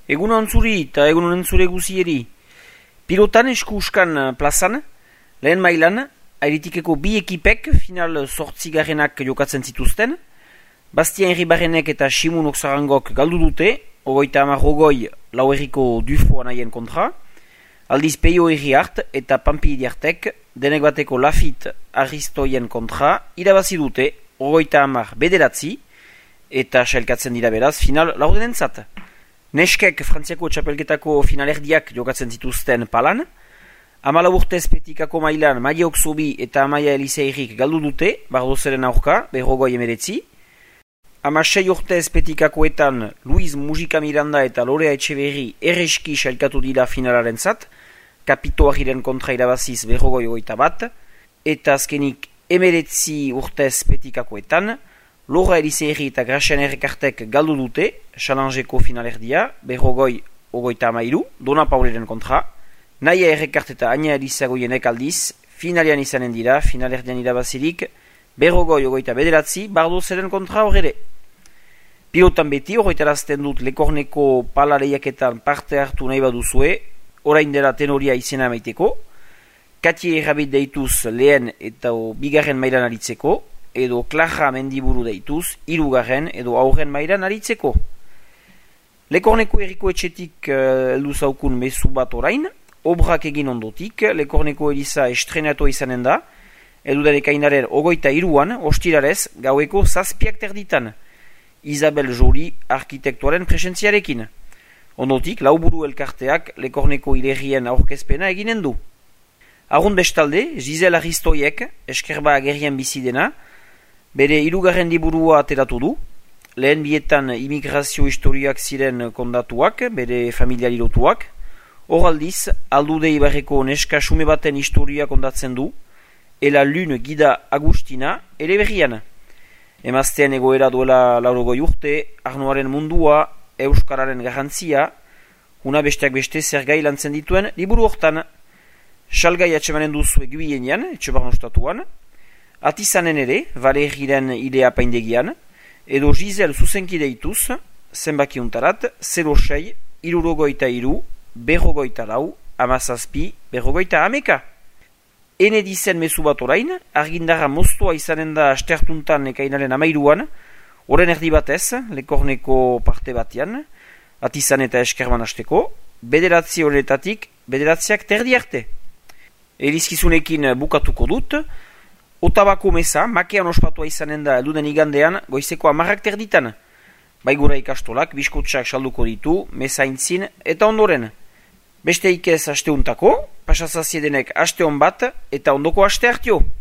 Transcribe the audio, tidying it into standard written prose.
Egun ontzuri eta egun ontzure guzieri. Pilotan eskuskan plazan, lehen mailan, airitikeko bi ekipek final zortzigarrenak jokatzen zituzten. Bastien Herribarrenek eta Simun Oksarangok galdu dute, 30-50 Lauerriko Dufoa nahien kontra. Aldiz Peio Herriart eta Pampi Idiartek, denek bateko Lafit Aristoien kontra, irabazi dute, 30-9 eta sailkatzen dira beraz, final laudenentzat. Neskek Frantziako txapelketako finalerdiak jokatzen zituzten palan. 14 urtez petikako mailan Maia Oksobi eta Amaia Eliseirik galdu dute, bardozeren aurka, 59. 16 urtez petikakoetan Luis Mujika Miranda eta Lorea Etxeberri erreski sailkatu dira finalaren zat, Kapitoagiren kontra irabaziz 51. Eta azkenik 19 urtez petikakoetan, Lora Eliseiri eta Gracian Errekartek galdu dute, Chalangeko finalerdia, 53, Dona Pauliren kontra. Naia Errekart eta Aina Elisagoienek aldiz, finalian izanen dira, finalerdian irabazirik, 59, Bardozeren kontra horre. Pilotan beti, horretarazten dut Lekorneko pala lehiaketan parte hartu nahi baduzue, orain dela tenoria izena maiteko, Katie Errabit deituz lehen eta bigarren mailan aritzeko, edo Klaja Mendiburu deituz, 3. edo aurren mailan aritzeko. Lekorneko erriko etxetik heldu zaukun mezu bat orain, obrak egin ondotik, Lekorneko Eliza estrenatua izanen da, eduden ekainaren 23an, ostirarez, gaueko 7 terditan, Isabel Joly arkitektuaren presentziarekin. Ondotik, lauburu elkarteak Lekorneko hilerrien aurkezpena eginen du. Arrun bestalde, Giselle Aristoiek, eskerba agerien bizidena, bere 3. liburua ateratu du, lehen bietan imigrazio historiak ziren kondatuak, bere familiari lotuak, hor aldiz, aldude ibarreko neska sume baten historia kondatzen du, Ela Lune Gida Agustina, ere berrian. Emaztean egoera duela 80 urte, arnoaren mundua, euskararen garrantzia, una besteak beste zergai lantzen dituen liburu hortan. Salgai atxemanen duzu eguienean, etxebarnostatuan, atizanen ere, Valeriren ilea paindegian, edo Giselle zuzenki deituz, zenbaki untarat, 06, 63, 44, 17, 49. Ene dizen mezu bat orain, argindarra moztua izanen da asteartuntan ekainaren 13an, oren erdi batez, Lekorneko parte batean, atizan eta eskerban hasteko, 9 horretatik, 9 terdi arte. Elizkizunekin bukatuko dut, Otabako meza, makean ospatua izanen da elduden igandean, goizeko 10 terditan. Baigura ikastolak, biskotxak salduko ditu, meza intzin eta ondoren. Beste ikez asteuntako, pasazaziedenek aste hon bat eta ondoko aste hartio.